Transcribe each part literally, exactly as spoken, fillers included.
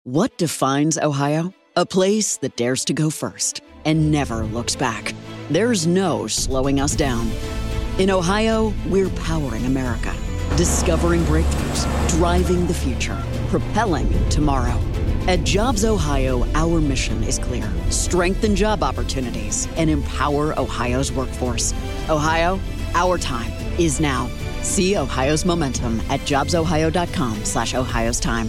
What defines Ohio? A place that dares to go first and never looks back. There's no slowing us down. In Ohio, we're powering America, discovering breakthroughs, driving the future, propelling tomorrow. At Jobs Ohio, our mission is clear. Strengthen job opportunities and empower Ohio's workforce. Ohio, our time is now. See Ohio's momentum at jobsohio.com slash Ohio's time.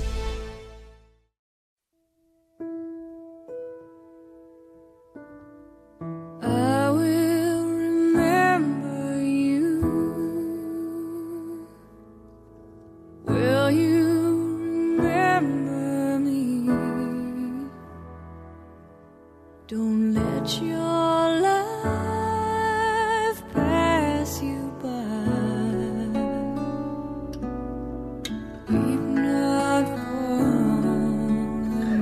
I will remember you. Will you remember me? Don't let your life pass you by. Weep not for the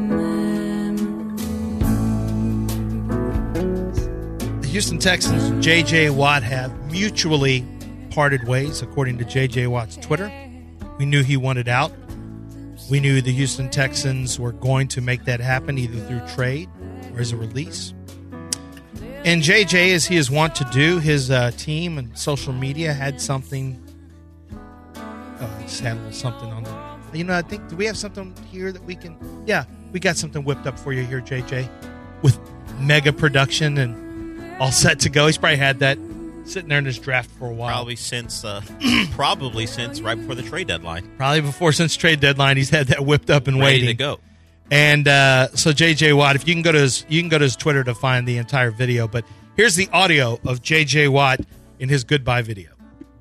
memories. The Houston Texans and J J. Watt have mutually parted ways, according to J J. Watt's Twitter. We knew he wanted out. We knew the Houston Texans were going to make that happen either through trade or as a release. And J J, as he is wont to do, his uh, team and social media had something. Oh, I just had a little something on there. You know, I think, do we have something here that we can? Yeah, we got something whipped up for you here, J J, with mega production and all set to go. He's probably had that sitting there in his draft for a while. Probably since, uh, probably since right before the trade deadline. Probably before since trade deadline, he's had that whipped up and Ready waiting to go. And uh, so J J. Watt, if you can go to his, you can go to his Twitter to find the entire video. But here's the audio of J J. Watt in his goodbye video.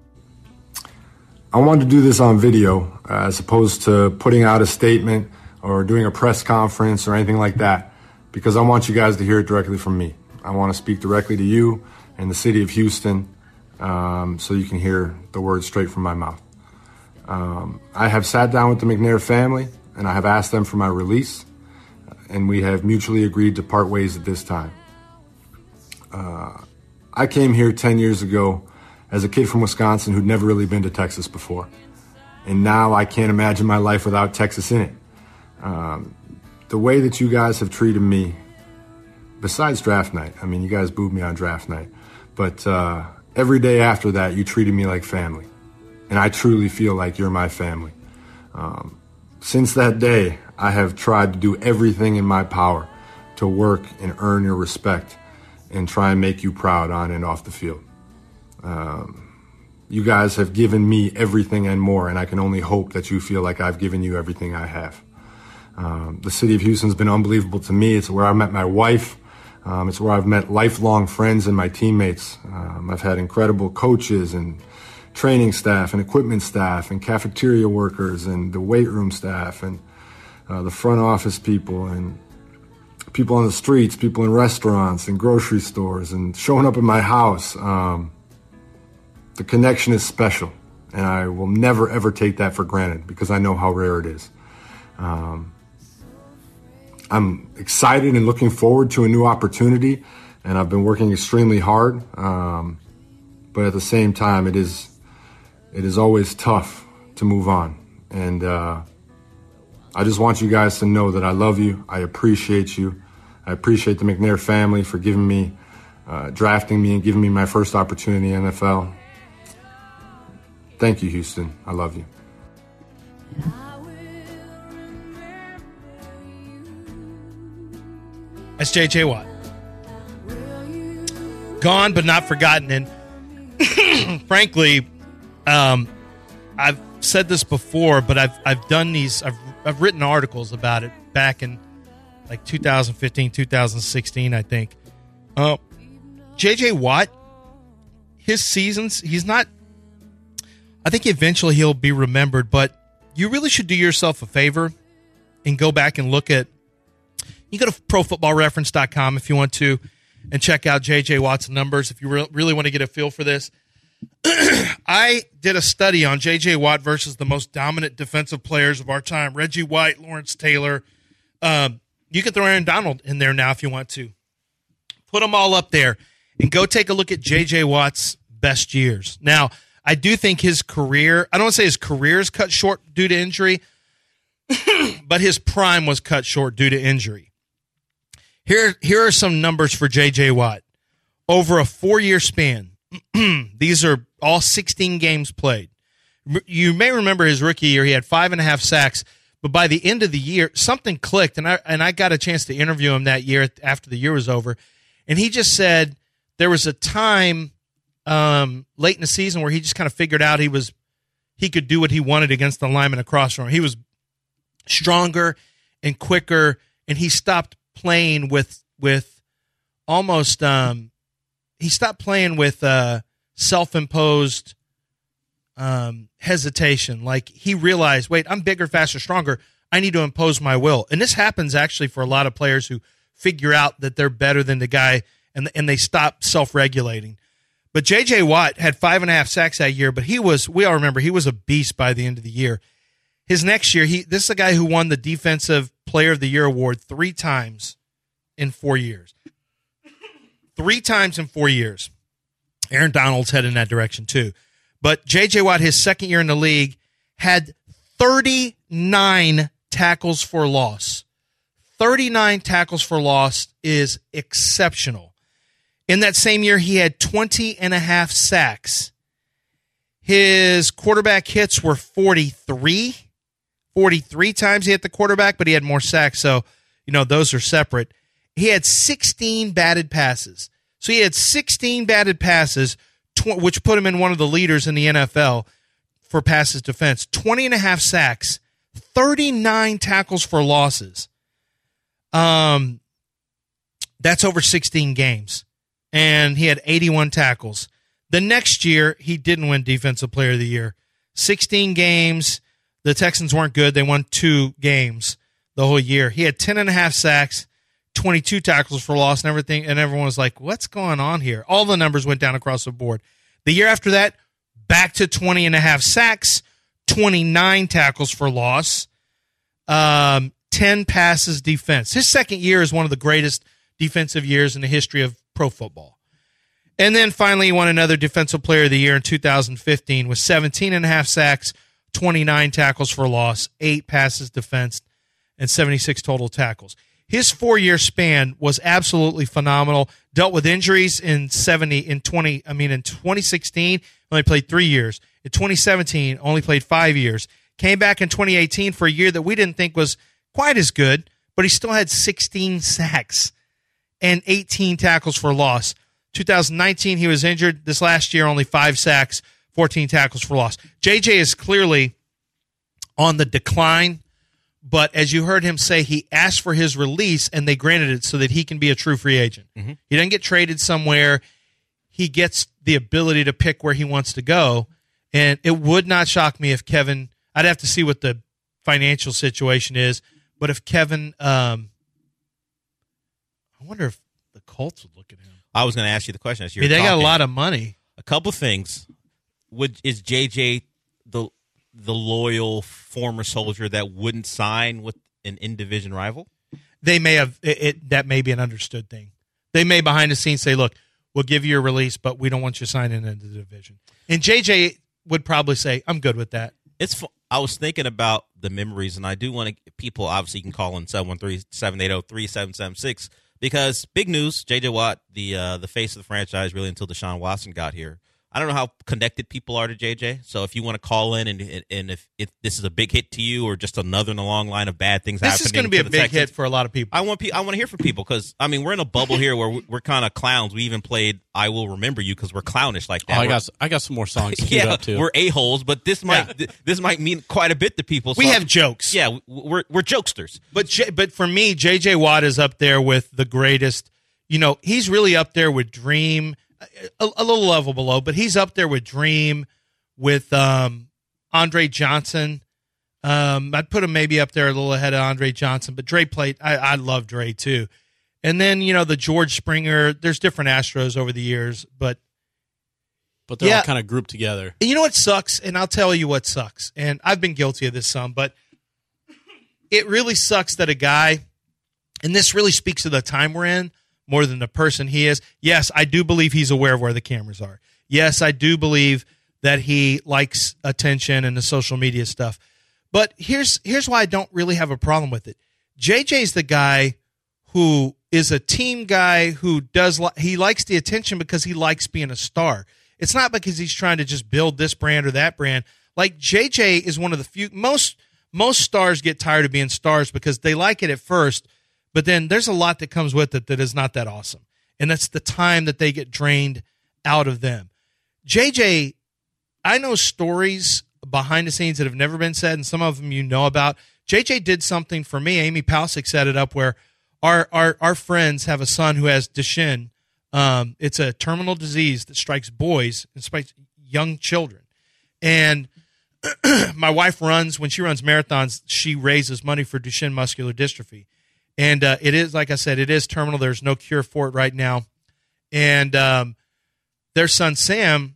I wanted to do this on video uh, as opposed to putting out a statement or doing a press conference or anything like that, because I want you guys to hear it directly from me. I want to speak directly to you and the city of Houston, um, so you can hear the words straight from my mouth. Um, I have sat down with the McNair family and I have asked them for my release, and we have mutually agreed to part ways at this time. Uh, I came here ten years ago as a kid from Wisconsin who'd never really been to Texas before. And now I can't imagine my life without Texas in it. Um, the way that you guys have treated me, besides draft night, I mean, you guys booed me on draft night, but uh, every day after that, you treated me like family. And I truly feel like you're my family. Um, since that day, I have tried to do everything in my power to work and earn your respect and try and make you proud on and off the field. Um, you guys have given me everything and more, and I can only hope that you feel like I've given you everything I have. Um, the city of Houston's been unbelievable to me. It's where I met my wife. Um, it's where I've met lifelong friends and my teammates. Um, I've had incredible coaches and training staff and equipment staff and cafeteria workers and the weight room staff and uh, the front office people and people on the streets, people in restaurants and grocery stores and showing up at my house. Um, the connection is special, and I will never, ever take that for granted because I know how rare it is. Um, I'm excited and looking forward to a new opportunity, and I've been working extremely hard. Um, but at the same time, it is it is always tough to move on. And uh, I just want you guys to know that I love you. I appreciate you. I appreciate the McNair family for giving me, uh, drafting me and giving me my first opportunity in the N F L. Thank you, Houston. I love you. That's J J. Watt. Gone but not forgotten. And frankly, um, I've said this before, but I've I've done these. I've I've written articles about it back in like two thousand fifteen, two thousand sixteen, I think. Uh, J J. Watt, his seasons, he's not. I think eventually he'll be remembered, but you really should do yourself a favor and go back and look at. You go to pro football reference dot com if you want to and check out J J. Watt's numbers if you re- really want to get a feel for this. I did a study on J J. Watt versus the most dominant defensive players of our time, Reggie White, Lawrence Taylor. Um, you can throw Aaron Donald in there now if you want to. Put them all up there and go take a look at J J. Watt's best years. Now, I do think his career, I don't want to say his career is cut short due to injury, but his prime was cut short due to injury. Here, here are some numbers for J J. Watt. Over a four-year span, these are all sixteen games played. You may remember his rookie year, he had five and a half sacks, but by the end of the year, something clicked, and I and I got a chance to interview him that year after the year was over, and he just said there was a time um, late in the season where he just kind of figured out he was he could do what he wanted against the lineman across from him. He was stronger and quicker, and he stopped playing with with almost um, he stopped playing with uh, self-imposed um, hesitation. Like he realized, wait, I'm bigger, faster, stronger. I need to impose my will. And this happens actually for a lot of players who figure out that they're better than the guy, and and they stop self-regulating. But J J. Watt had five and a half sacks that year, but he was, we all remember, he was a beast by the end of the year. His next year, he this is a guy who won the Defensive Player of the Year award three times in four years. Three times in four years. Aaron Donald's headed in that direction too. But J J. Watt, his second year in the league, had thirty-nine tackles for loss. thirty-nine tackles for loss is exceptional. In that same year, he had twenty and a half sacks. His quarterback hits were forty-three. forty-three times he hit the quarterback, but he had more sacks, so, you know, those are separate. He had sixteen batted passes. So he had sixteen batted passes, tw- which put him in one of the leaders in the N F L for passes defense. twenty and a half sacks, thirty-nine tackles for losses. Um, that's over sixteen games. And he had eighty-one tackles. The next year, he didn't win Defensive Player of the Year. sixteen games. The Texans weren't good. They won two games the whole year. He had ten and a half sacks, twenty-two tackles for loss, and everything. And everyone was like, what's going on here? All the numbers went down across the board. The year after that, back to twenty and a half sacks, twenty-nine tackles for loss, um, ten passes defense. His second year is one of the greatest defensive years in the history of pro football. And then finally, he won another Defensive Player of the Year in two thousand fifteen with seventeen and a half sacks, twenty-nine tackles for loss, eight passes defense, and seventy-six total tackles. His four-year span was absolutely phenomenal. Dealt with injuries in seventy in twenty. I mean, in twenty sixteen, only played three years. In twenty seventeen, only played five years. Came back in twenty eighteen for a year that we didn't think was quite as good, but he still had sixteen sacks and eighteen tackles for loss. two thousand nineteen, he was injured. This last year, only five sacks, fourteen tackles for loss. J J is clearly on the decline, but as you heard him say, he asked for his release, and they granted it so that he can be a true free agent. Mm-hmm. He doesn't get traded somewhere. He gets the ability to pick where he wants to go, and it would not shock me if Kevin – I'd have to see what the financial situation is, but if Kevin um, – I wonder if the Colts would look at him. I was going to ask you the question. As you I were mean, they talking. got a lot of money. A couple things. Would is J J the the loyal former soldier that wouldn't sign with an in-division rival? They may have it, it. That may be an understood thing. They may behind the scenes say, "Look, we'll give you a release, but we don't want you signing into the division." And J J would probably say, "I'm good with that." It's. I was thinking about the memories, and I do want to. People obviously can call in seven one three, seven eight zero, three seven seven six. Because big news, J J. Watt, the uh, the face of the franchise, really until Deshaun Watson got here. I don't know how connected people are to J J. So if you want to call in and and if, if this is a big hit to you or just another in the long line of bad things this happening, this is going to be a big Texans, hit for a lot of people. I want pe- I want to hear from people because I mean we're in a bubble here where we're, we're kind of clowns. We even played "I Will Remember You" because we're clownish like that. Oh, I We're- got I got some more songs queued yeah, up too. we're a holes, but this might Yeah. th- this might mean quite a bit to people. We So- have jokes. yeah, we're we're jokesters. But J, but for me, J J. Watt is up there with the greatest. You know, he's really up there with Dream, a, a little level below, but he's up there with Dream, with um, Andre Johnson. Um, I'd put him maybe up there a little ahead of Andre Johnson, but Dre played. I, I love Dre too. And then, you know, the George Springer. There's different Astros over the years, but but they're yeah. all kind of grouped together. you know what sucks? And I'll tell you what sucks. And I've been guilty of this some, but it really sucks that a guy, and this really speaks to the time we're in more than the person he is. Yes, I do believe he's aware of where the cameras are. Yes, I do believe that he likes attention and the social media stuff. But here's here's why I don't really have a problem with it. J J's the guy who is a team guy who does li- he likes the attention because he likes being a star. It's not because he's trying to just build this brand or that brand. Like J J is one of the few most most stars get tired of being stars because they like it at first, but then there's a lot that comes with it that is not that awesome. And that's the time that they get drained out of them. J J, I know stories behind the scenes that have never been said, and some of them you know about. J J did something for me. Amy Palcic set it up where our our, our friends have a son who has Duchenne. Um, it's a terminal disease that strikes boys and strikes young children. And my wife runs, when she runs marathons, she raises money for Duchenne muscular dystrophy. And uh, it is, like I said, it is terminal. There's no cure for it right now. And um, their son, Sam,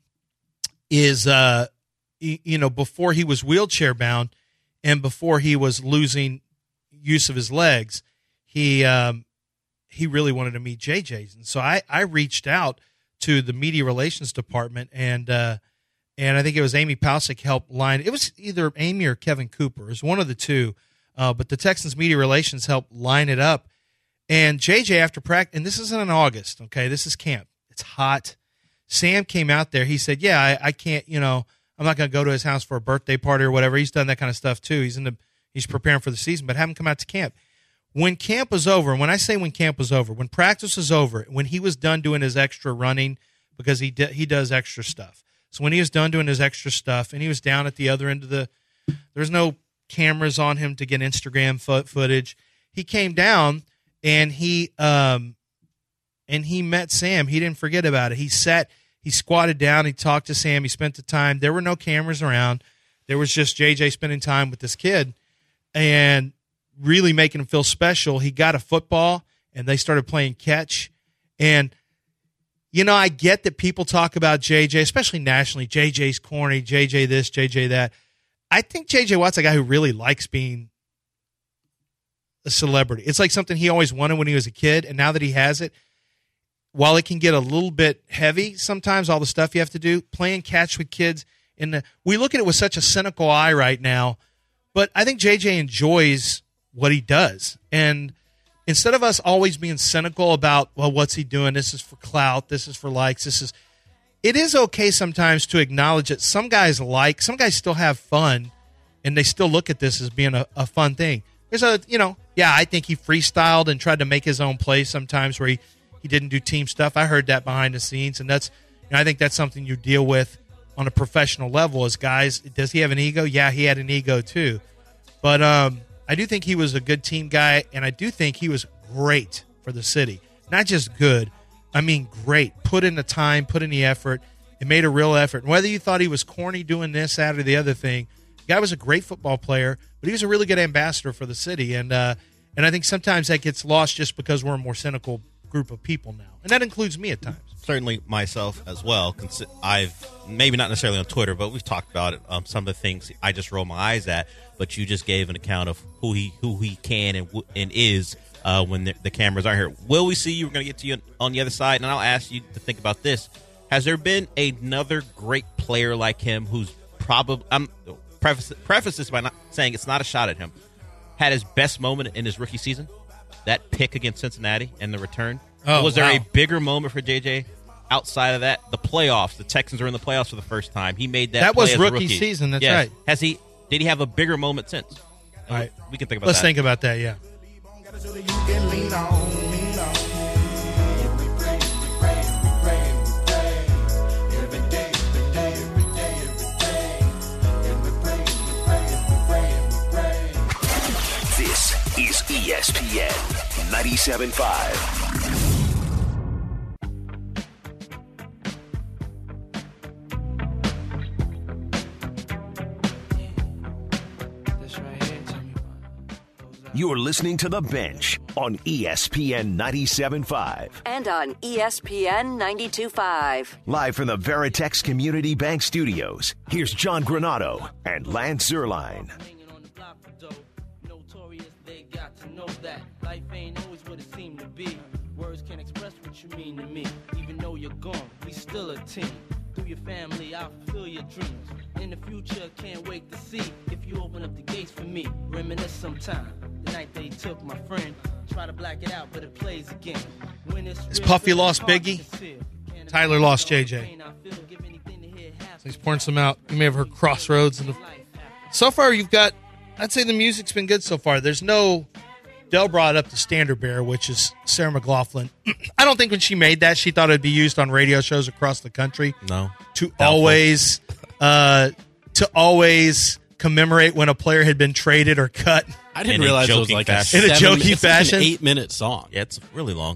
is, uh, you know, before he was wheelchair bound and before he was losing use of his legs, he um, he really wanted to meet J J's. And so I, I reached out to the media relations department, and uh, and I think it was Amy Palcic helped line. It was either Amy or Kevin Cooper. It was one of the two. Uh, but the Texans media relations helped line it up. And J J, after practice, and this isn't in August, okay? This is camp. It's hot. Sam came out there. He said, yeah, I, I can't, you know, I'm not going to go to his house for a birthday party or whatever. He's done that kind of stuff too. He's in the, he's preparing for the season, but have him come out to camp. When camp was over, and when I say when camp was over, when practice was over, when he was done doing his extra running, because he d- he does extra stuff. So when he was done doing his extra stuff, and he was down at the other end of the, there's no cameras on him to get Instagram fo- footage. He came down and he um and he met Sam. He didn't forget about it. He sat, he squatted down, he talked to Sam, he spent the time. There were no cameras around. There was just J J spending time with this kid and really making him feel special. He got a football and they started playing catch. And you know, I get that people talk about J J, especially nationally. J J's corny, J J this, J J that. I think J J Watt's a guy who really likes being a celebrity. It's like something he always wanted when he was a kid, and now that he has it, while it can get a little bit heavy sometimes, all the stuff you have to do, playing catch with kids, in the, we look at it with such a cynical eye right now, but I think J J enjoys what he does. And instead of us always being cynical about, well, what's he doing? This is for clout. This is for likes. This is... It is okay sometimes to acknowledge that some guys like, some guys still have fun, and they still look at this as being a, a fun thing. There's a, you know, yeah, I think he freestyled and tried to make his own play sometimes where he, he didn't do team stuff. I heard that behind the scenes, and that's, you know, I think that's something you deal with on a professional level as guys. Does he have an ego? Yeah, he had an ego too. But um, I do think he was a good team guy, and I do think he was great for the city. Not just good. I mean, great. Put in the time, put in the effort, and made a real effort. And whether you thought he was corny doing this, that, or the other thing, the guy was a great football player, but he was a really good ambassador for the city. And uh, and I think sometimes that gets lost just because we're a more cynical group of people now. And that includes me at times. Certainly myself as well. I've, maybe not necessarily on Twitter, but we've talked about it. Um, some of the things I just roll my eyes at, but you just gave an account of who he who he can and, and is Uh, when the, the cameras aren't here. Will we see you? We're going to get to you on the other side, and I'll ask you to think about this. Has there been another great player like him who's probably, I'm um, preface, preface this by not saying it's not a shot at him, had his best moment in his rookie season? That pick against Cincinnati and the return? Oh, was there wow. a bigger moment for J J outside of that? The playoffs. The Texans are in the playoffs for the first time. He made that That play was as rookie, a rookie season, that's yes. right. Has he, did he have a bigger moment since? All right. We can think about Let's that. think about that, yeah. So that you can lean on, lean on. And we pray, we pray, we pray, we pray. Every day, every day, every day, every day. And we pray, we pray, we pray, we pray. This is E S P N ninety-seven point five. You're listening to The Bench on E S P N ninety-seven point five. And on E S P N ninety-two point five. Live from the Veritex Community Bank Studios, here's John Granado and Lance Zierlein. Notorious, they got to know that life ain't always what it seemed to be. Words can't express what you mean to me. Even though you're gone, we still a team. Through your family, I'll fulfill your dreams. in the future, can't wait to see if you open up the gates for me. Reminisce sometime. The night they took my friend. Try to black it out, but it plays again. When it's Is real, Puffy it's lost hard Biggie? to conceal. Can't Tyler lost J J. So he's pouring some out. You may have heard Crossroads. And the, so far, you've got, I'd say the music's been good so far. There's no, Dell brought up the Standard Bearer, which is Sarah McLachlan. I don't think when she made that, she thought it'd be used on radio shows across the country. No. To Doubtful. always, uh, to always commemorate when a player had been traded or cut. I didn't In a realize it was joking like fashion. a In a seven- jokey it's like fashion? an eight-minute song. Yeah, it's really long.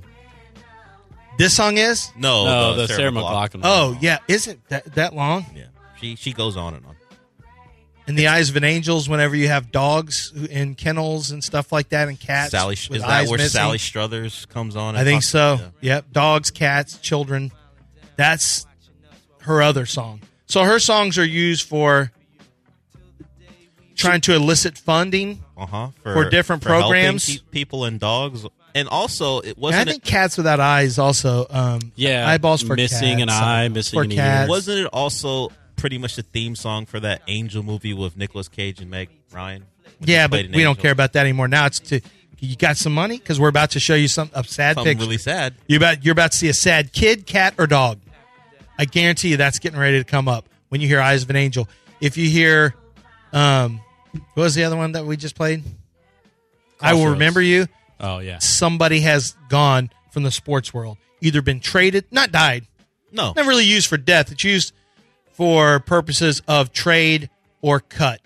This song is? No, No, the, the Sarah McLachlan. Oh, yeah. Is it that, that long? Yeah, she she goes on and on. In the Eyes of an Angels, whenever you have dogs in kennels and stuff like that, and cats. Sally, with is that eyes where missing. Sally Struthers comes on? and I think talks- so. Yeah. Yep. Dogs, cats, children. That's her other song. So her songs are used for trying to elicit funding. Uh-huh. For different helping programs. pe- people and dogs. And also, it And I wasn't think Cats Without Eyes also. Um, Yeah, eyeballs for missing an cats, eye, uh, missing for an ear. cats. Wasn't it also pretty much the theme song for that Angel movie with Nicolas Cage and Meg Ryan? When Yeah, he but played an we don't angel? care about that anymore. Now it's to you got some money because we're about to show you some a sad Something picture. really sad. You about you're about to see a sad kid, cat, or dog. I guarantee you that's getting ready to come up when you hear Eyes of an Angel. If you hear, um, what was the other one that we just played? I will Crossroads. remember you. Oh, yeah. Somebody has gone from the sports world, either been traded, not died, No. not really used for death. It's used for purposes of trade or cut.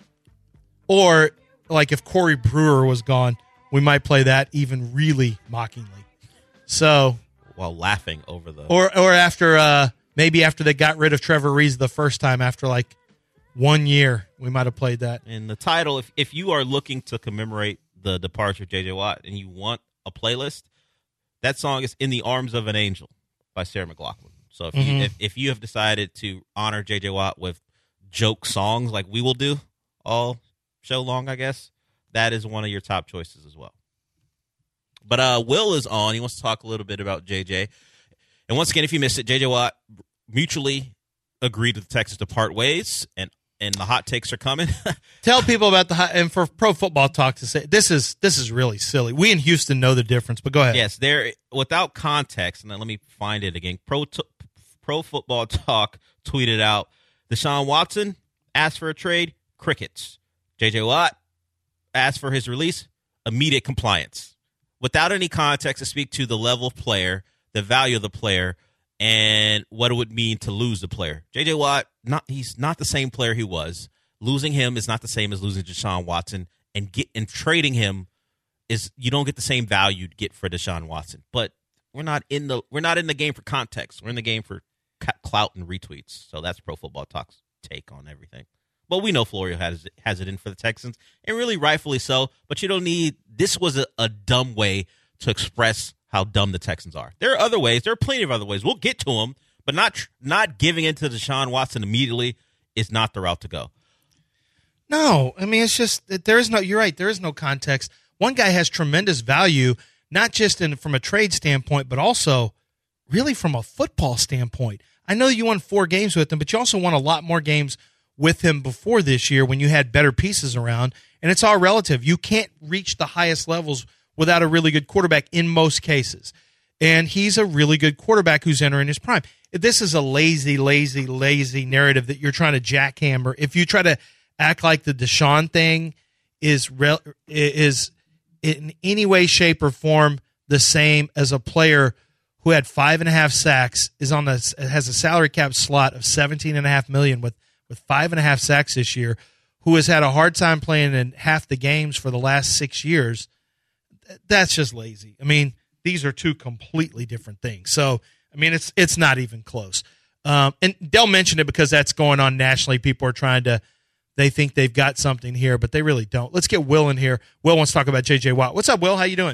Or like if Corey Brewer was gone, we might play that even really mockingly. So, While laughing over the... or or after uh, maybe after they got rid of Trevor Reeves the first time after like one year, we might have played that. And the title, if, if you are looking to commemorate the departure of J J. Watt and you want a playlist, that song is In the Arms of an Angel by Sarah McLachlan. So if, Mhm. you, if, if you have decided to honor J J. Watt with joke songs like we will do all show long, I guess, that is one of your top choices as well. But uh, Will is on. He wants to talk a little bit about J J. And once again, if you missed it, J J. Watt mutually agreed with the Texans to part ways, and and the hot takes are coming. Tell people about the high, and for Pro Football Talk to say this is this is really silly. We in Houston know the difference, but go ahead. Yes, there without context. And then let me find it again. Pro t- Pro Football Talk tweeted out: Deshaun Watson asked for a trade, crickets. J J. Watt asked for his release, immediate compliance. Without any context to speak to the level of player, the value of the player, and what it would mean to lose the player. J J. Watt, not he's not the same player he was. Losing him is not the same as losing Deshaun Watson, and get and trading him is you don't get the same value you'd get for Deshaun Watson. But we're not in the we're not in the game for context. We're in the game for clout and retweets. So that's Pro Football Talk's take on everything. But we know Florio has has it in for the Texans, and really rightfully so. But you don't need this was a, a dumb way to express how dumb the Texans are. There are other ways. There are plenty of other ways. We'll get to them, but not not giving into Deshaun Watson immediately is not the route to go. No, I mean, it's just that there is no, you're right, there is no context. One guy has tremendous value, not just in from a trade standpoint, but also really from a football standpoint. I know you won four games with him, but you also won a lot more games with him before this year when you had better pieces around, and it's all relative. You can't reach the highest levels without a really good quarterback in most cases. And he's a really good quarterback who's entering his prime. This is a lazy, lazy, lazy narrative that you're trying to jackhammer. If you try to act like the Deshaun thing is re- is in any way, shape, or form the same as a player who had five and a half sacks, is on a has a salary cap slot of seventeen and a half million with with five and a half sacks this year, who has had a hard time playing in half the games for the last six years. That's just lazy. I mean, these are two completely different things. So, I mean, it's it's not even close. Um, and Dell mentioned it because that's going on nationally. People are trying to, they think they've got something here, but they really don't. Let's get Will in here. Will wants to talk about J J. Watt. What's up, Will? How you doing?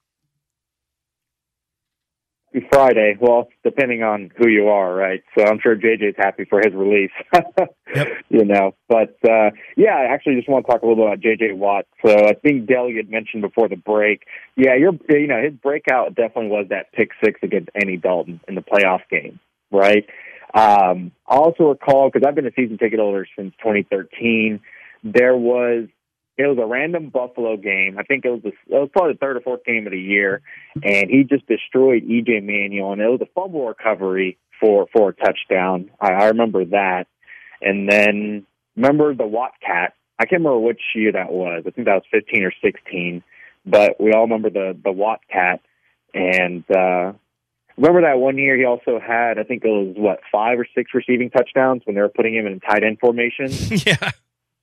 Friday. Well, depending on who you are, right? So I'm sure J J's happy for his release. Yep. You know, but uh, yeah, I actually just want to talk a little bit about J J. Watt. So I think Dell had mentioned before the break. Yeah, you're, you know, his breakout definitely was that pick six against Andy Dalton in the playoff game, right? Um, I also recall, because I've been a season ticket holder since twenty thirteen, there was, it was a random Buffalo game. I think it was, the, it was probably the third or fourth game of the year, and he just destroyed E J Manuel, and it was a fumble recovery for, for a touchdown. I, I remember that. And then, remember the Watt Cat? I can't remember which year that was. I think that was fifteen or sixteen, but we all remember the, the Watt Cat. And, uh, remember that one year he also had, I think it was, what, five or six receiving touchdowns when they were putting him in tight end formation? Yeah.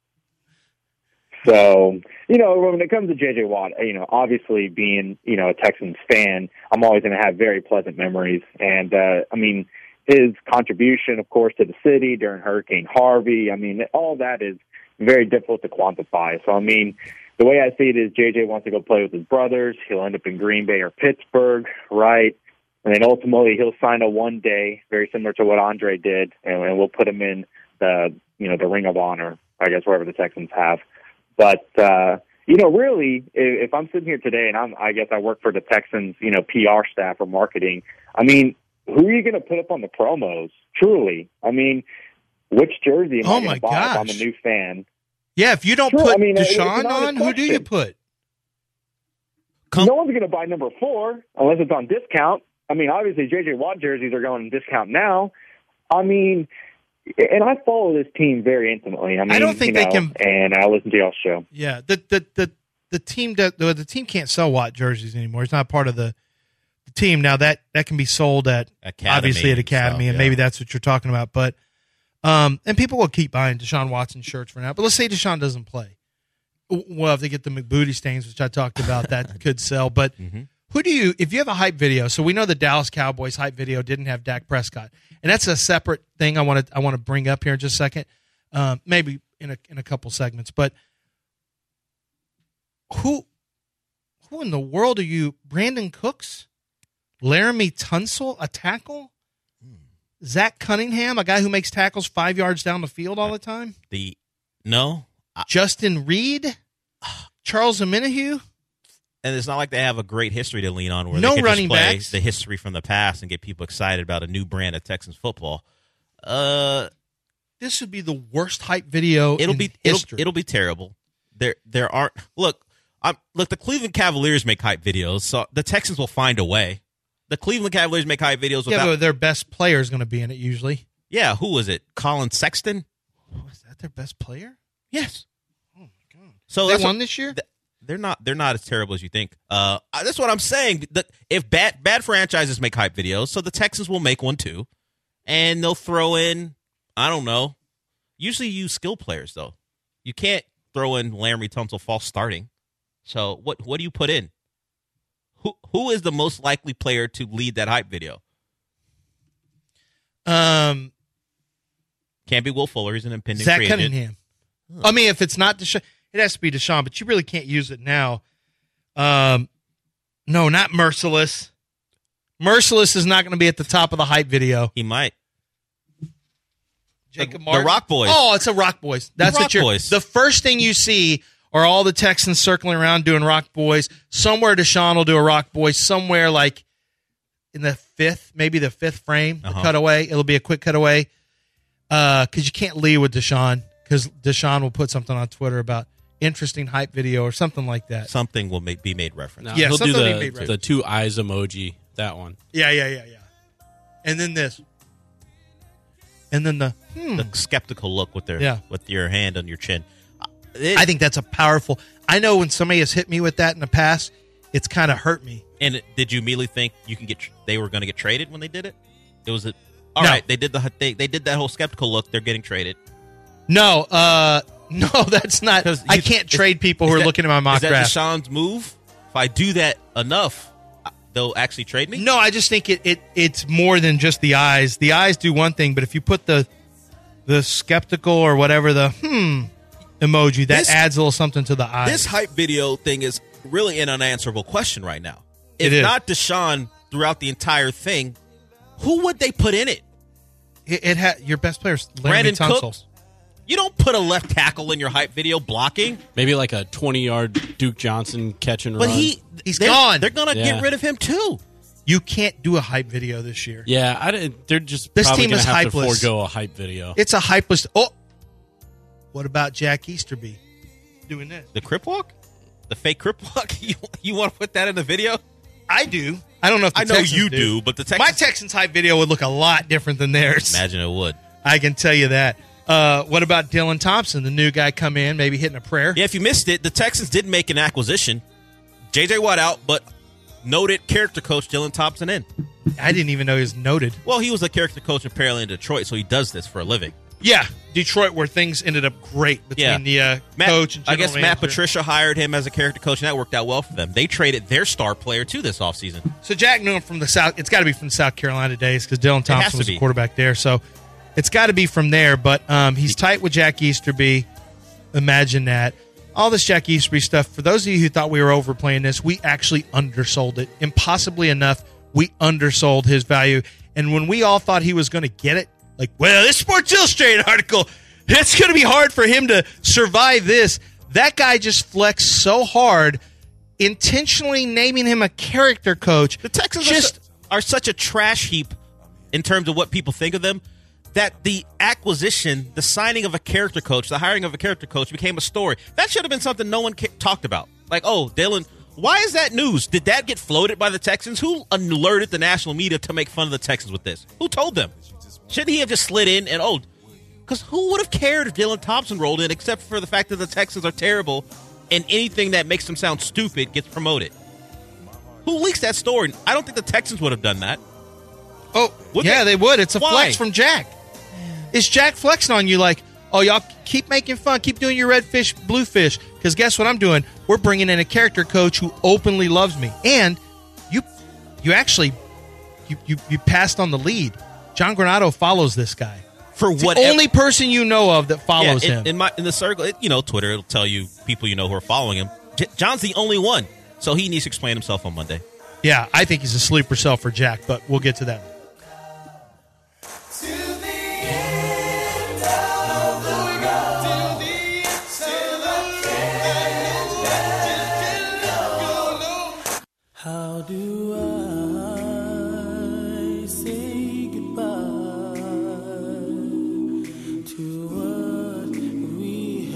So, you know, when it comes to J J. Watt, you know, obviously being, you know, a Texans fan, I'm always going to have very pleasant memories. And, uh, I mean, his contribution, of course, to the city during Hurricane Harvey, I mean, all that is very difficult to quantify. So, I mean, the way I see it is J J wants to go play with his brothers. He'll end up in Green Bay or Pittsburgh, right? And then ultimately he'll sign a one day, very similar to what Andre did, and, and we'll put him in the, you know, the Ring of Honor, I guess, wherever the Texans have. But, uh, you know, really, if, if I'm sitting here today and I'm, I guess I work for the Texans, you know, P R staff or marketing, I mean, who are you going to put up on the promos? Truly. I mean, which jersey am Oh I going my to buy if I'm gosh. a new fan? Yeah, if you don't Sure, put I mean, it's Deshaun not a on, who do you question. put? No one's going to buy number four unless it's on discount. I mean, obviously, J J. Watt jerseys are going on discount now. I mean, and I follow this team very intimately. I mean, I don't think you they know, can- And I listen to y'all's show. Yeah, the the the the team that the, the team can't sell Watt jerseys anymore. It's not part of the, the team now. That that can be sold at Academy obviously at and Academy, stuff, and yeah. maybe that's what you're talking about. But um, and people will keep buying Deshaun Watson shirts for now. But let's say Deshaun doesn't play. Well, if they get the McBooty stains, which I talked about, that could sell. But who do you, if you have a hype video? So we know the Dallas Cowboys hype video didn't have Dak Prescott, and that's a separate thing. I want to I want to bring up here in just a second, um, maybe in a in a couple segments. But who who in the world are you? Brandon Cooks, Laramie Tunsil, a tackle, Zach Cunningham, a guy who makes tackles five yards down the field all the time. The no, I, Justin Reed, Charles Omenihu. and it's not like they have a great history to lean on where No they can running just play backs. the history from the past and get people excited about a new brand of Texans football. Uh, This would be the worst hype video. it'll in be it'll, history. it'll be terrible. There there aren't look. I'm, look, the Cleveland Cavaliers make hype videos, so the Texans will find a way. The Cleveland Cavaliers make hype videos yeah, without. but their best player is going to be in it usually. Yeah, who was it? Colin Sexton. Oh, is that their best player? Yes. Oh my god! So They that's won what- this year? th- They're not. They're not as terrible as you think. Uh, I- that's what I'm saying. The, if bad bad franchises make hype videos, so the Texans will make one too, and they'll throw in. I don't know. Usually, you use skill players though. You can't throw in Laramie Tunsil false starting. So what? What do you put in? Who Who is the most likely player to lead that hype video? Um, Can't be Will Fuller. He's an impending Zach free agent. Cunningham. I mean, if it's not Deshaun, it has to be Deshaun, but you really can't use it now. Um, no, not Merciless. Merciless is not going to be at the top of the hype video. He might. Jacob The- the Martin. Rock Boys. Oh, it's a Rock Boys. That's Rock what you're. Boys. The first thing you see are all the Texans circling around doing Rock Boys. Somewhere Deshaun will do a Rock Boys. Somewhere like in the fifth, maybe the fifth frame, the Uh-huh. cutaway. It'll be a quick cutaway because you can't lead with Deshaun because Deshaun will put something on Twitter about interesting hype video or something like that. Something will make, be made reference. No, Yeah, he'll do something he made the, right. the two eyes emoji. That one. Yeah, yeah, yeah, yeah. And then this. And then the hmm. The skeptical look with their Yeah. with your hand on your chin. It- I think that's a powerful. I know when somebody has hit me with that in the past, it's kind of hurt me. And it- did you immediately think you can get? They were going to get traded when they did it. It was a. All No. right, they did the they, they did that whole skeptical look. They're getting traded. No, uh, no, that's not. 'Cause I you- can't is- trade people who is are that- looking at my mock Is that draft. Deshaun's move? If I do that enough, uh, they'll actually trade me. No, I just think it, it it's more than just the eyes. The eyes do one thing, but if you put the the skeptical or whatever the hmm emoji, that This- adds a little something to the eyes. This hype video thing is really an unanswerable question right now. If It is. not Deshaun throughout the entire thing, who would they put in it? it, it ha- your best players, Laramie Brandon Tunsil. Cooks? You don't put a left tackle in your hype video blocking. Maybe like a twenty-yard Duke Johnson catch and But run. he He's they're- gone. They're going to Yeah. get rid of him too. You can't do a hype video this year. Yeah, I didn't, they're just This probably team gonna is have hypeless. to forego a hype video. It's a hypeless. Oh, what about Jack Easterby doing this? The Crip Walk? The fake Crip Walk? You, you want to put that in the video? I do. I don't know if the I know Texans you do, but the Texans... My Texans hype video would look a lot different than theirs. Imagine it would. I can tell you that. Uh, what about Dylan Thompson, the new guy come in, maybe hitting a prayer? Yeah, if you missed it, the Texans did make an acquisition. J J. Watt out, but noted character coach Dylan Thompson in. I didn't even know he was noted. Well, he was a character coach apparently in Detroit, so he does this for a living. Yeah, Detroit, where things ended up great between Yeah. the uh, Matt, coach and I general guess Matt manager. Patricia hired him as a character coach, and that worked out well for them. They traded their star player to this offseason. So Jack knew him from the South. It's got to be from the South Carolina days because Dylan has Thompson to was be. the quarterback there. So it's got to be from there. But um, he's tight with Jack Easterby. Imagine that. All this Jack Easterby stuff, for those of you who thought we were overplaying this, we actually undersold it. Impossibly enough, we undersold his value. And when we all thought he was going to get it, like, well, this Sports Illustrated article, it's going to be hard for him to survive this. That guy just flexed so hard, intentionally naming him a character coach. The Texans just are, su- are such a trash heap in terms of what people think of them that the acquisition, the signing of a character coach, the hiring of a character coach became a story. That should have been something no one ca- talked about. Like, oh, Dylan, why is that news? Did that get floated by the Texans? Who alerted the national media to make fun of the Texans with this? Who told them? Shouldn't he have just slid in and, oh, because who would have cared if Dylan Thompson rolled in except for the fact that the Texans are terrible and anything that makes them sound stupid gets promoted? Who leaks that story? I don't think the Texans would have done that. Oh, Would yeah, they? they would. It's a Why? flex from Jack. Is Jack flexing on you like, oh, y'all keep making fun, keep doing your red fish, blue fish, because guess what I'm doing? We're bringing in a character coach who openly loves me. And you you actually, you, you, you passed on the lead. John Granado follows this guy. For It's what? the only person you know of that follows yeah, in, him. in my in the circle, it, you know, Twitter, it'll tell you people you know who are following him. J- John's the only one, so he needs to explain himself on Monday. Yeah, I think he's a sleeper cell for Jack, but we'll get to that. How do I say goodbye to what we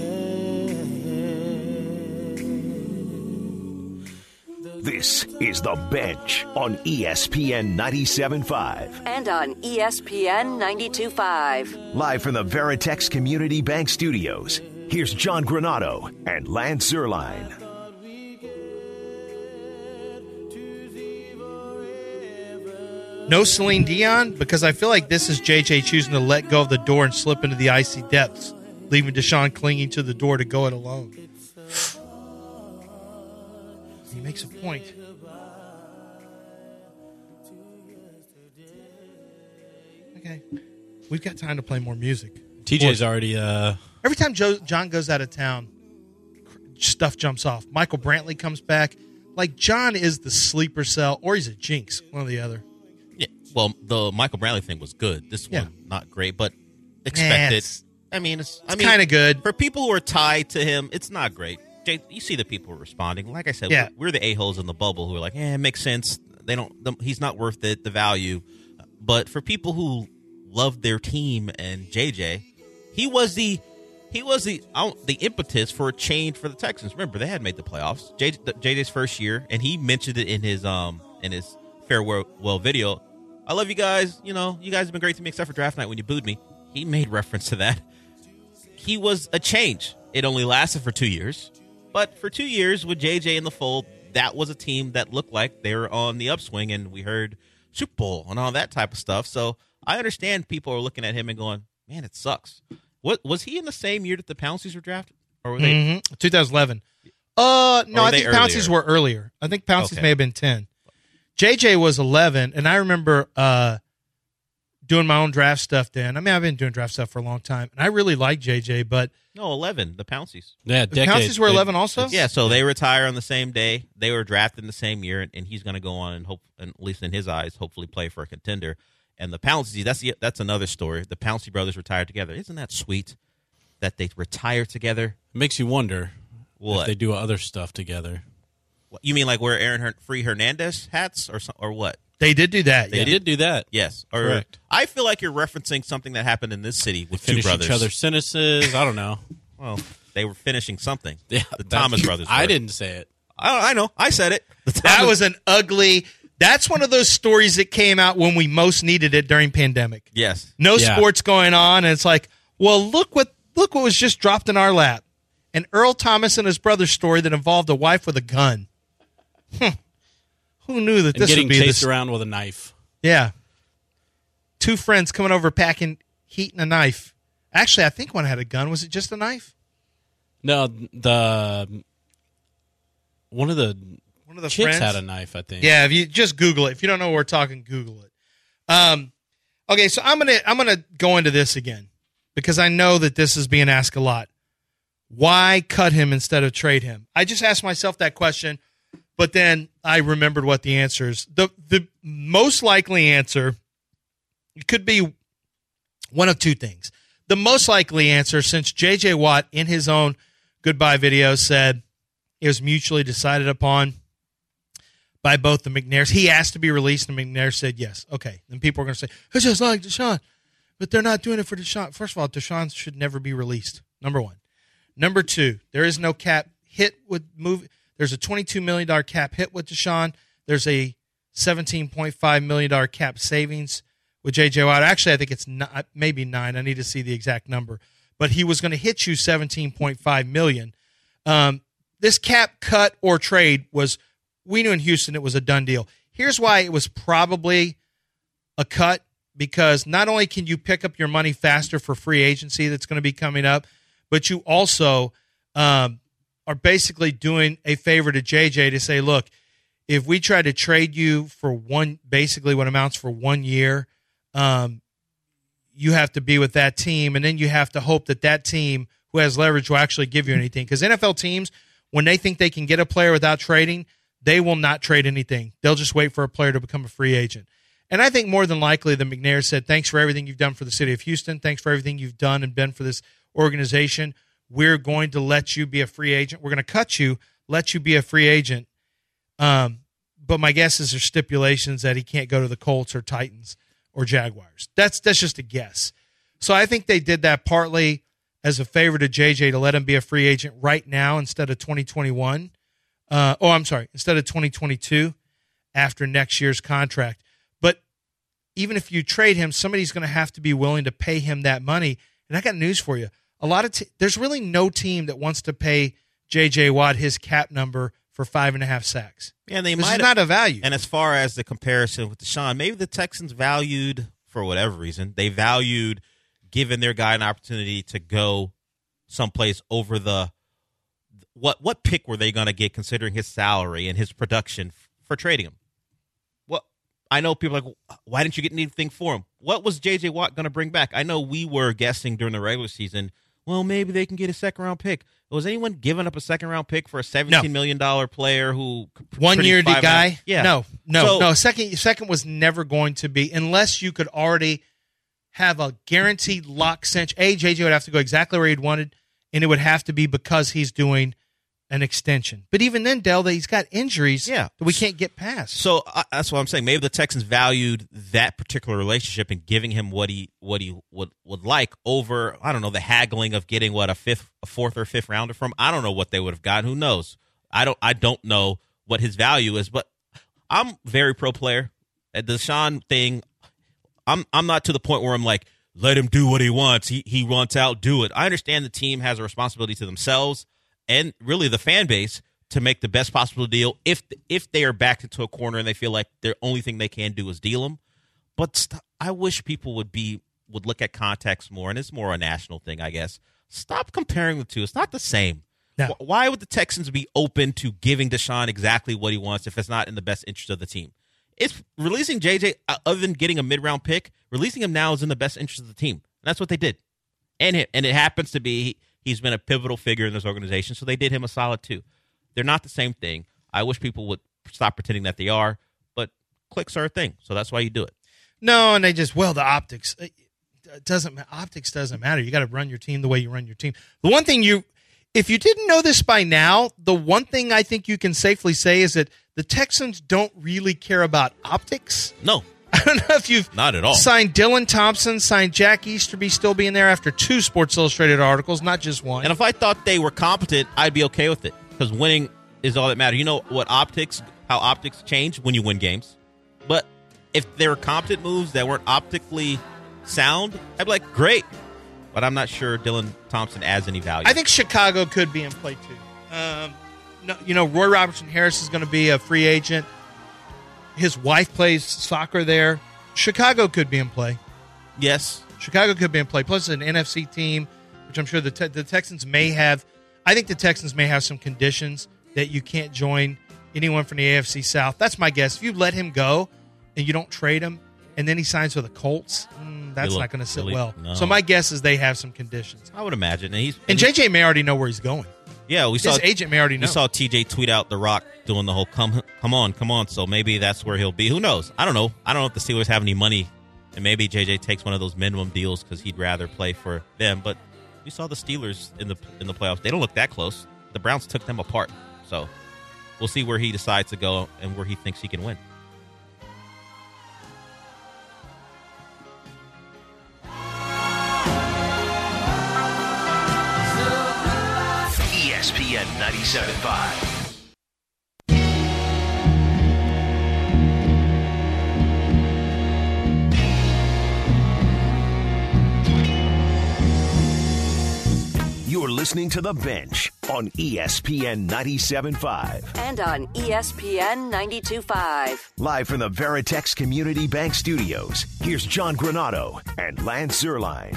had? This is The Bench on E S P N ninety-seven point five. And on E S P N ninety-two point five. Live from the Veritex Community Bank Studios, here's John Granado and Lance Zierlein. No Celine Dion, because I feel like this is J J choosing to let go of the door and slip into the icy depths, leaving Deshaun clinging to the door to go it alone. He makes a point. Okay. We've got time to play more music. T J's already... Uh, Every time Joe, John goes out of town, stuff jumps off. Michael Brantley comes back. Like, John is the sleeper cell, or he's a jinx, one or the other. Yeah, well, the Michael Brantley thing was good. This Yeah. one, not great, but expected. it's- I mean, it's, I it's mean, kinda good. for people who are tied to him. It's not great. Jay, you see the people responding. Like I said, Yeah. we're, we're the a-holes in the bubble who are like, "Eh, it makes sense. They don't. The, he's not worth it. The value." But for people who love their team and J J, he was the he was the I don't- the impetus for a change for the Texans. Remember, they had made the playoffs. J, the, J J's first year, and he mentioned it in his um in his farewell video. I love you guys. You know, you guys have been great to me except for draft night when you booed me. He made reference to that. He was a change. It only lasted for two years. But for two years with J J in the fold, that was a team that looked like they were on the upswing, and we heard Super Bowl and all that type of stuff. So I understand people are looking at him and going, man, it sucks. What was he in the same year that the Pounceys were drafted? Or were they? Mm-hmm. twenty eleven. Uh, no, Or were I they think Pounceys earlier? were earlier. I think Pounceys Okay. may have been ten. J J was eleven, and I remember uh, doing my own draft stuff then. I mean, I've been doing draft stuff for a long time, and I really like J J, but No, eleven, the Pounceys. yeah, the decade. Pounceys were They- eleven also? Yeah, so they retire on the same day. They were drafted in the same year, and he's going to go on and hope, and at least in his eyes, hopefully play for a contender. And the Pouncey, that's the, that's another story. The Pouncey brothers retired together. Isn't that sweet that they retire together? Makes you wonder What? if they do other stuff together. You mean like wear Aaron Her- Free Hernandez hats or some, or what? They did do that. They yeah. did do that. Yes. Or, Correct. I feel like you're referencing something that happened in this city with two Finish brothers. each other's sentences. I don't know. Well, they were finishing something. Yeah, the that- Thomas brothers. I were. didn't say it. I, I know. I said it. The That Thomas- was an ugly. That's one of those stories that came out when we most needed it during pandemic. Yes. No Yeah. sports going on, and it's like, well, look what look what was just dropped in our lap. An Earl Thomas and his brother story that involved a wife with a gun. Hmm. Who knew that And this getting would be chased this? around with a knife. Yeah. Two friends coming over packing heat and a knife. Actually, I think one had a gun. Was it just a knife? No, the one of the One of the chicks friends had a knife. I think. Yeah, if you just Google it. If you don't know what we're talking, Google it. Um, okay, so I'm gonna I'm gonna go into this again because I know that this is being asked a lot. Why cut him instead of trade him? I just asked myself that question, but then I remembered what the answer is. The the most likely answer could be one of two things. The most likely answer, since J J. Watt in his own goodbye video said it was mutually decided upon by both the McNairs. He asked to be released, and McNair said yes. Okay. Then people are going to say, it's just like Deshaun. But they're not doing it for Deshaun. First of all, Deshaun should never be released, number one. Number two, there is no cap hit with move. There's a twenty-two million dollars cap hit with Deshaun. There's a seventeen point five million dollars cap savings with J J. Watt. Actually, I think it's not, maybe nine. I need to see the exact number. But he was going to hit you seventeen point five million dollars. Um, this cap cut or trade was, we knew in Houston it was a done deal. Here's why it was probably a cut, because not only can you pick up your money faster for free agency that's going to be coming up, but you also um, are basically doing a favor to J J to say, look, if we try to trade you for one, basically what amounts for one year, um, you have to be with that team, and then you have to hope that that team who has leverage will actually give you anything. Because N F L teams, when they think they can get a player without trading, they will not trade anything. They'll just wait for a player to become a free agent. And I think more than likely the McNair said, thanks for everything you've done for the city of Houston. Thanks for everything you've done and been for this organization. We're going to let you be a free agent. We're going to cut you, let you be a free agent. Um, but my guess is there's stipulations that he can't go to the Colts or Titans or Jaguars. That's that's just a guess. So I think they did that partly as a favor to J J to let him be a free agent right now instead of twenty twenty-one. Uh, oh, I'm sorry, instead of twenty twenty-two after next year's contract. But even if you trade him, somebody's going to have to be willing to pay him that money. And I got news for you. A lot of te- there's really no team that wants to pay J J. Watt his cap number for five and a half sacks. Yeah, and they this might is not a value. And as far as the comparison with Deshaun, maybe the Texans valued, for whatever reason, they valued giving their guy an opportunity to go someplace over the what what pick were they going to get considering his salary and his production f- for trading him? Well, I know people are like, why didn't you get anything for him? What was J J. Watt going to bring back? I know we were guessing during the regular season, well, maybe they can get a second round pick. Was anyone giving up a second round pick for a seventeen million dollar player who one year the guy? Yeah, no, no, so, no. Second, second was never going to be unless you could already have a guaranteed lock cinch. A J J would have to go exactly where he'd wanted, and it would have to be because he's doing an extension. But even then, Dell, he's got injuries yeah. that we can't get past. So uh, that's what I'm saying. Maybe the Texans valued that particular relationship and giving him what he what he would, would like over, I don't know, the haggling of getting what a fifth, a fourth or fifth rounder from. I don't know what they would have gotten. Who knows? I don't I don't know what his value is. But I'm very pro player. At the Deshaun thing, I'm I'm not to the point where I'm like, let him do what he wants. He he wants out, do it. I understand the team has a responsibility to themselves and really the fan base to make the best possible deal if if they are backed into a corner and they feel like the only thing they can do is deal them. But st- I wish people would be would look at context more, and it's more a national thing, I guess. Stop comparing the two. It's not the same. No. Wh- Why would the Texans be open to giving Deshaun exactly what he wants if it's not in the best interest of the team? It's releasing J J, uh, other than getting a mid-round pick, releasing him now is in the best interest of the team. And that's what they did. And it, and it happens to be he's been a pivotal figure in this organization, so they did him a solid too. They're not the same thing. I wish people would stop pretending that they are, but clicks are a thing, so that's why you do it. No, and they just, well, the optics. It doesn't Optics doesn't matter. You got to run your team the way you run your team. The one thing you, if you didn't know this by now, the one thing I think you can safely say is that the Texans don't really care about optics. No. I don't know if you've Not at all. signed Dylan Thompson, signed Jack Easterby still being there after two Sports Illustrated articles, not just one. And if I thought they were competent, I'd be okay with it because winning is all that matters. You know what optics, how optics change when you win games. But if there were competent moves that weren't optically sound, I'd be like, great. But I'm not sure Dylan Thompson adds any value. I think Chicago could be in play too. Um, no, you know, Roy Robertson Harris is going to be a free agent. His wife plays soccer there. Chicago could be in play. Yes. Chicago could be in play. Plus, it's an N F C team, which I'm sure the te- the Texans may have. I think the Texans may have some conditions that you can't join anyone from the A F C South. That's my guess. If you let him go and you don't trade him, and then he signs with the Colts, mm, that's look not going to sit really- well. no. So my guess is they have some conditions. I would imagine. And, he's, And J J may already know where he's going. Yeah, we His saw agent may already know. We saw T J tweet out The Rock doing the whole "come, come on, come on." So maybe that's where he'll be. Who knows? I don't know. I don't know if the Steelers have any money, and maybe J J takes one of those minimum deals because he'd rather play for them. But we saw the Steelers in the in the playoffs. They don't look that close. The Browns took them apart. So we'll see where he decides to go and where he thinks he can win. E S P N ninety-seven point five. You're listening to The Bench on E S P N ninety-seven point five. And on E S P N ninety-two point five. Live from the Veritex Community Bank Studios, here's John Granato and Lance Zierlein.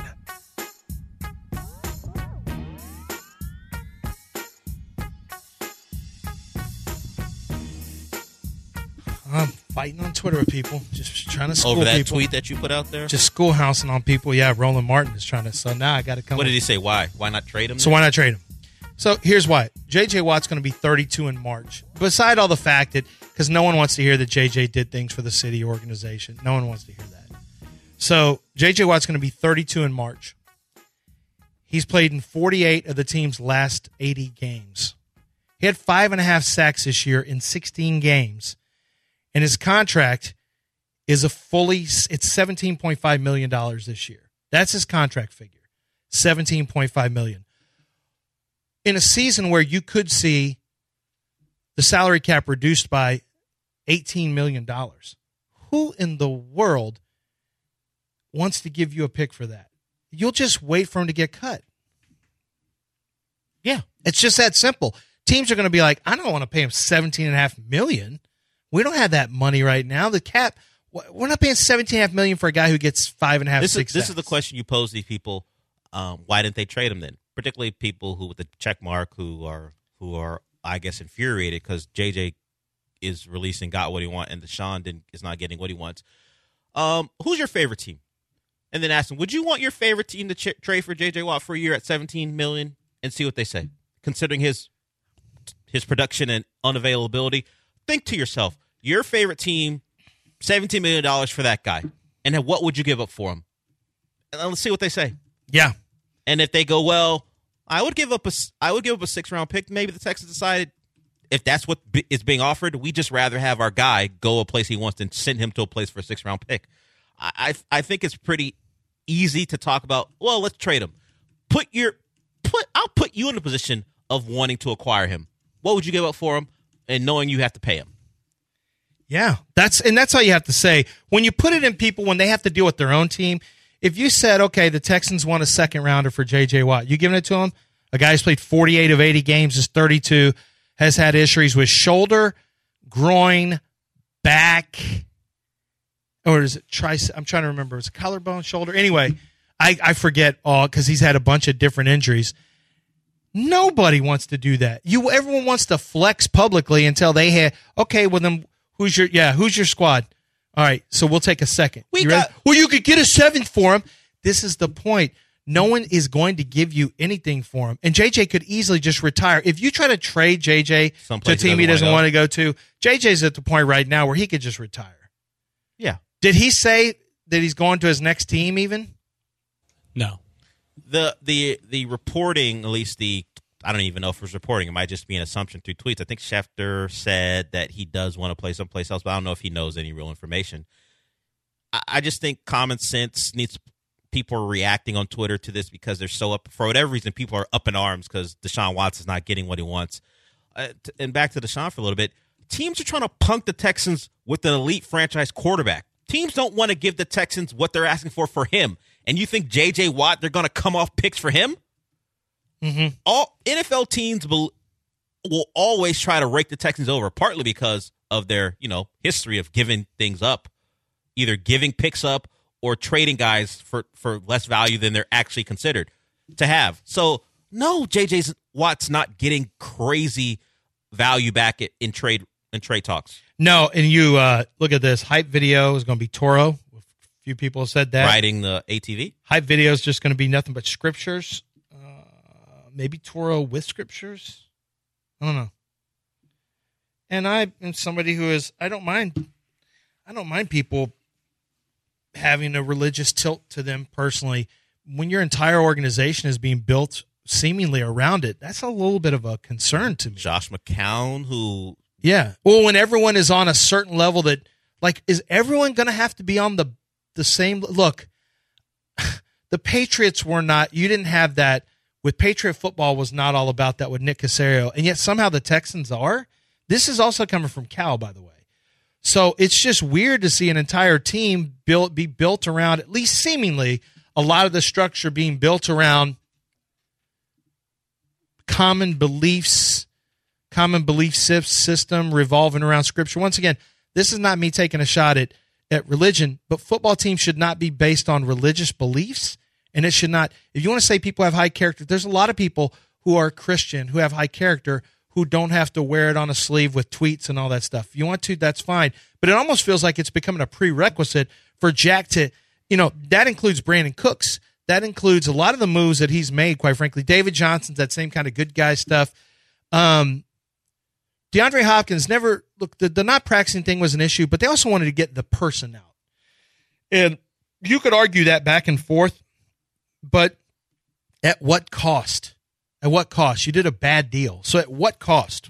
I'm fighting on Twitter with people, just trying to school Over that people. tweet that you put out there? Just schoolhousing on people. Yeah, Roland Martin is trying to. So now I got to come. What with- did he say? Why? Why not trade him? So why not trade him? So here's why. J J. Watt's going to be thirty-two in March. Beside all the fact that, because no one wants to hear that J J did things for the city organization. No one wants to hear that. So J J. Watt's going to be thirty-two in March. He's played in forty-eight of the team's last eighty games. He had five and a half sacks this year in sixteen games. And his contract is a fully, it's seventeen point five million dollars this year. That's his contract figure, seventeen point five million dollars. In a season where you could see the salary cap reduced by eighteen million dollars, who in the world wants to give you a pick for that? You'll just wait for him to get cut. Yeah, it's just that simple. Teams are going to be like, I don't want to pay him seventeen and a half million dollars. We don't have that money right now. The cap, we're not paying seventeen and a half million dollars for a guy who gets five and a half, This six is, this sacks. is the question you pose these people. Um, why didn't they trade him then? Particularly people who with the check mark who are who are I guess infuriated because J J is releasing got what he wants and Deshaun didn't, is not getting what he wants. Um, who's your favorite team? And then ask them, would you want your favorite team to ch- trade for J J Watt for a year at seventeen million dollars and see what they say? Considering his his production and unavailability, think to yourself, your favorite team, seventeen million dollars for that guy, and then what would you give up for him? And let's see what they say. Yeah. And if they go, well, I would give up a, I would give up a six round pick. Maybe the Texans decided if that's what b- is being offered, we just rather have our guy go a place he wants than send him to a place for a six round pick. I, I I think it's pretty easy to talk about. Well, let's trade him. Put your put. I'll put you in a position of wanting to acquire him. What would you give up for him, and knowing you have to pay him? Yeah, that's and that's all you have to say. When you put it in people when they have to deal with their own team, if you said, okay, the Texans want a second rounder for J J. Watt, you giving it to him? A guy who's played forty-eight of eighty games, is thirty-two, has had issues with shoulder, groin, back, or is it tricep? I'm trying to remember. Is it collarbone, shoulder? Anyway, I, I forget all because he's had a bunch of different injuries. Nobody wants to do that. You, everyone wants to flex publicly until they have, okay, well then who's your, yeah, who's your squad? All right, so we'll take a second. We You got- ready? Well, you could get a seventh for him. This is the point. No one is going to give you anything for him. And J J could easily just retire. If you try to trade J J to a Someplace team he doesn't wanna want to go to, J J's at the point right now where he could just retire. Yeah. Did he say that he's going to his next team even? No. The the the reporting, at least the I don't even know if it was reporting. It might just be an assumption through tweets. I think Schefter said that he does want to play someplace else, but I don't know if he knows any real information. I, I just think common sense needs. People are reacting on Twitter to this because they're so up for whatever reason. People are up in arms because Deshaun Watson's not getting what he wants. Uh, t- and back to Deshaun for a little bit. Teams are trying to punk the Texans with an elite franchise quarterback. Teams don't want to give the Texans what they're asking for for him. And you think J J. Watt, they're going to come off picks for him? Mm-hmm. All N F L teams will, will always try to rake the Texans over, partly because of their, you know, history of giving things up, either giving picks up or trading guys for, for less value than they're actually considered to have. So, no, J J. Watt's not getting crazy value back in trade in trade talks. No, and you uh, look at this. Hype video is going to be Toro. A few people have said that. Riding the A T V? Hype video is just going to be nothing but scriptures. Uh, maybe Toro with scriptures. I don't know. And I am somebody who is, I don't mind, I don't mind people having a religious tilt to them personally. When your entire organization is being built seemingly around it, that's a little bit of a concern to me. Josh McCown, who... Yeah. Well, when everyone is on a certain level that, like, is everyone going to have to be on the the same... Look, the Patriots were not... You didn't have that... With Patriot football was not all about that with Nick Caserio, and yet somehow the Texans are. This is also coming from Cal, by the way. So it's just weird to see an entire team built be built around, at least seemingly, a lot of the structure being built around common beliefs, common belief system revolving around Scripture. Once again, this is not me taking a shot at, at religion, but football teams should not be based on religious beliefs, and it should not. If you want to say people have high character, there's a lot of people who are Christian who have high character who don't have to wear it on a sleeve with tweets and all that stuff. If you want to, that's fine. But it almost feels like it's becoming a prerequisite for Jack to, you know, that includes Brandon Cooks. That includes a lot of the moves that he's made, quite frankly. David Johnson's that same kind of good guy stuff. Um, DeAndre Hopkins never, look, the, the not practicing thing was an issue, but they also wanted to get the person out. And you could argue that back and forth, but at what cost? At what cost? You did a bad deal. So at what cost?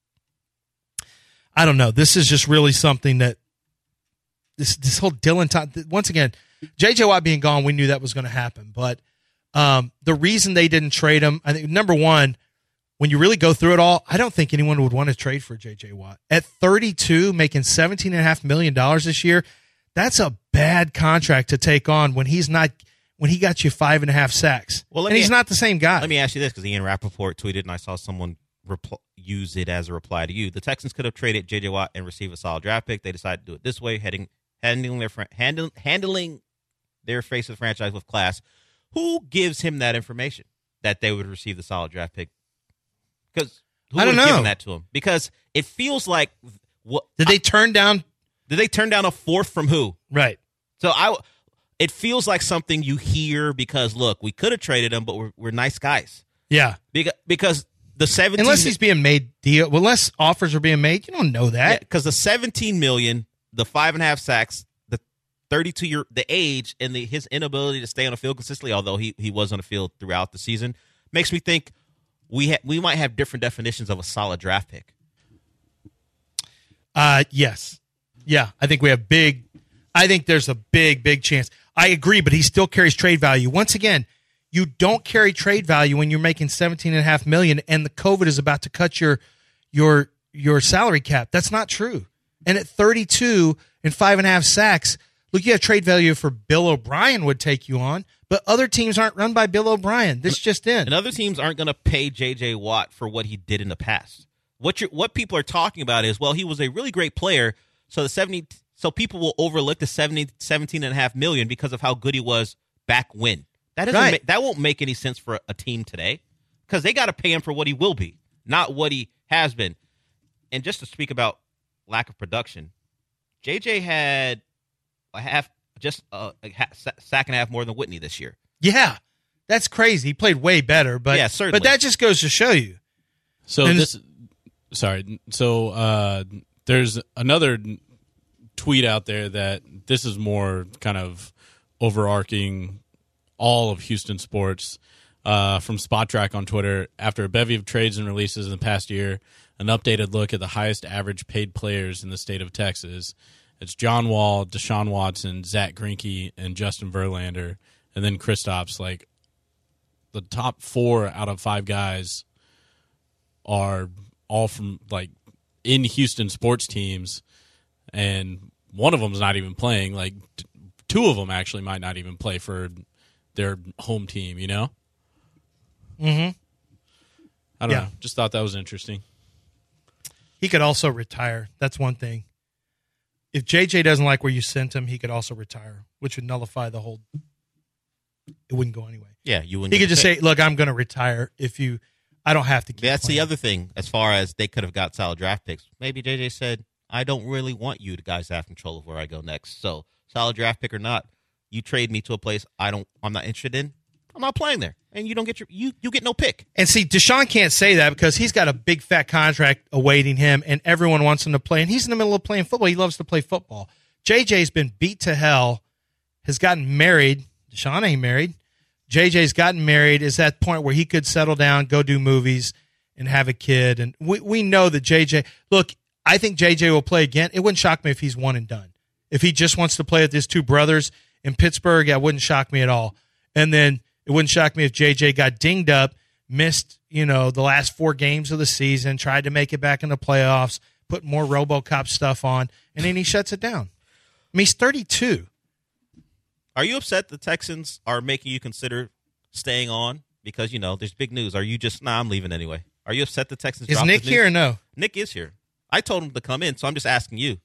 I don't know. This is just really something that this this whole Dylan Thompson, once again, J J. Watt being gone, we knew that was going to happen. But um, the reason they didn't trade him, I think, number one, when you really go through it all, I don't think anyone would want to trade for J J. Watt. At thirty-two, making seventeen point five million dollars this year, that's a bad contract to take on when he's not – when he got you five and a half sacks. Well, and he's not the same guy. Let me ask you this, because Ian Rappaport tweeted, and I saw someone repl- use it as a reply to you. The Texans could have traded J J. Watt and received a solid draft pick. They decided to do it this way, heading, handling their fr- handle, handling their face of the franchise with class. Who gives him that information that they would receive the solid draft pick? Because who I don't would have know. given that to him? Because it feels like what did they turn down? Did they turn down a fourth from who? Right. So I. It feels like something you hear because, look, we could have traded him, but we're, we're nice guys. Yeah. Because, because the seventeen unless he's being made deal, well, unless offers are being made, you don't know that. Because yeah, the seventeen million, the five and a half sacks, the thirty-two year, the age, and the, his inability to stay on the field consistently, although he, he was on the field throughout the season, makes me think we ha- we might have different definitions of a solid draft pick. Uh, yes. Yeah, I think we have big. I think there's a big, big chance. I agree, but he still carries trade value. Once again, you don't carry trade value when you're making seventeen and a half million and the COVID is about to cut your your your salary cap. That's not true. And at thirty-two and five and a half sacks, look, you have trade value for Bill O'Brien would take you on, but other teams aren't run by Bill O'Brien. This just in. And other teams aren't going to pay J J. Watt for what he did in the past. What you what people are talking about is, well, he was a really great player, so the seventy So people will overlook the seventy, seventeen and a half million because of how good he was back when. That doesn't Right. make, that won't make any sense for a, a team today because they got to pay him for what he will be, not what he has been. And just to speak about lack of production, J J had a half, just a, a half, sack and a half more than Whitney this year. Yeah, that's crazy. He played way better, but Yeah, certainly. but that just goes to show you. So And this, sorry. So uh, there's another tweet out there that this is more kind of overarching all of Houston sports. uh, from Spot Track on Twitter. After a bevy of trades and releases in the past year, an updated look at the highest average paid players in the state of Texas. It's John Wall, Deshaun Watson, Zach Greinke, and Justin Verlander, and then Kristaps. Like, the top four out of five guys are all from, like, in Houston sports teams, and one of them's not even playing. Like, t- two of them actually might not even play for their home team, you know? Mm-hmm. I don't Yeah. know. Just thought that was interesting. He could also retire. That's one thing. If J J doesn't like where you sent him, he could also retire, which would nullify the whole. It wouldn't go anyway. Yeah, you wouldn't. He could get just picked. say, "Look, I'm going to retire. If you, I don't have to keep." That's playing. the other thing. As far as they could have got solid draft picks, maybe J J said, "I don't really want you guys to have control of where I go next. So, solid draft pick or not, you trade me to a place I don't. I'm not interested in. I'm not playing there, and you don't get your you you get no pick." And see, Deshaun can't say that because he's got a big fat contract awaiting him, and everyone wants him to play. And he's in the middle of playing football. He loves to play football. J J's been beat to hell, has gotten married. Deshaun ain't married. J J's gotten married, is at the point where he could settle down, go do movies, and have a kid. And we, we know that J J, look, I think J J will play again. It wouldn't shock me if he's one and done. If he just wants to play with his two brothers in Pittsburgh, that wouldn't shock me at all. And then it wouldn't shock me if J J got dinged up, missed, you know, the last four games of the season, tried to make it back in the playoffs, put more RoboCop stuff on, and then he shuts it down. I mean, he's thirty-two. Are you upset the Texans are making you consider staying on? Because, you know, there's big news. Are you just, nah, I'm leaving anyway. Are you upset the Texans Is dropped Nick this here news? or no? Nick is here. I told him to come in, so I'm just asking you.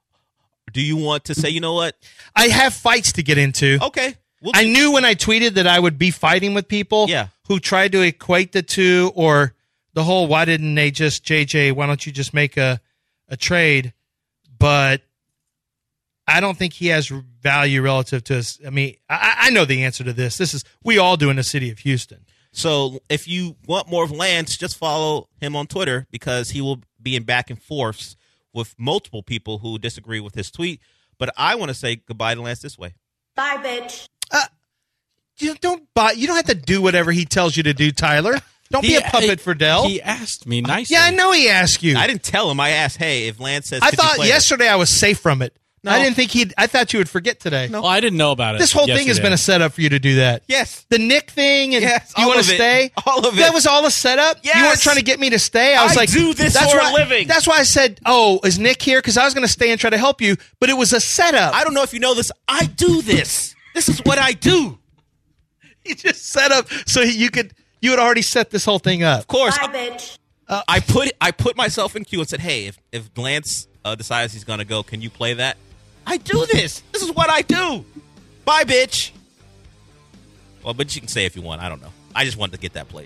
Do you want to say, you know what? I have fights to get into. Okay. We'll I knew when I tweeted that I would be fighting with people Yeah. who tried to equate the two, or the whole, why didn't they just, J J, why don't you just make a, a trade? But I don't think he has value relative to us. I mean, I, I know the answer to this. This is, we all do in the city of Houston. So if you want more of Lance, just follow him on Twitter because he will be in back and forths with multiple people who disagree with his tweet. But I want to say goodbye to Lance this way. Bye, bitch. Uh, you don't buy. You don't have to do whatever he tells you to do, Tyler. Don't He- be a puppet for Dell. He asked me nicely. Yeah, I know he asked you. I didn't tell him. I asked, hey, if Lance says, I could you thought play yesterday I was safe from it. No. I didn't think he'd. I thought you would forget today. Well, I didn't know about it. This whole thing has yesterday. been a setup for you to do that. Yes. The Nick thing, and Yes, you all want of to it. stay? All of it. That was all a setup? Yes. You weren't trying to get me to stay? I was I like, do this that's for a why, living. That's why I said, oh, is Nick here? Because I was going to stay and try to help you, but it was a setup. I don't know if you know this. I do this. This is what I do. He just set up so you could. You had already set this whole thing up. Of course. Bye, bitch. I put I put myself in queue and said, hey, if, if Lance uh, decides he's going to go, can you play that? I do this. This is what I do. Bye, bitch. Well, but you can say if you want. I don't know. I just wanted to get that played.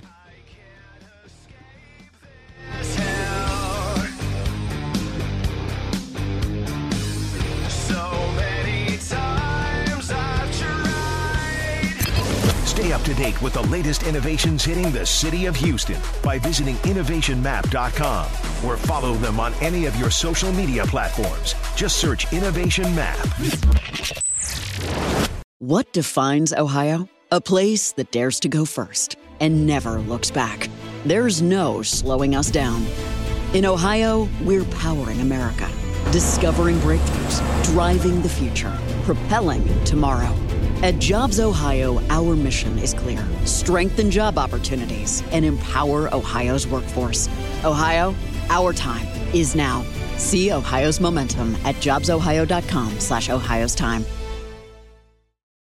Stay up to date with the latest innovations hitting the city of Houston by visiting innovation map dot com or follow them on any of your social media platforms. Just search Innovation Map. What defines Ohio? A place that dares to go first and never looks back. There's no slowing us down. In Ohio, we're powering America, discovering breakthroughs, driving the future, propelling tomorrow. At Jobs Ohio, our mission is clear. Strengthen job opportunities and empower Ohio's workforce. Ohio, our time is now. See Ohio's momentum at jobs ohio dot com slash Ohio's time.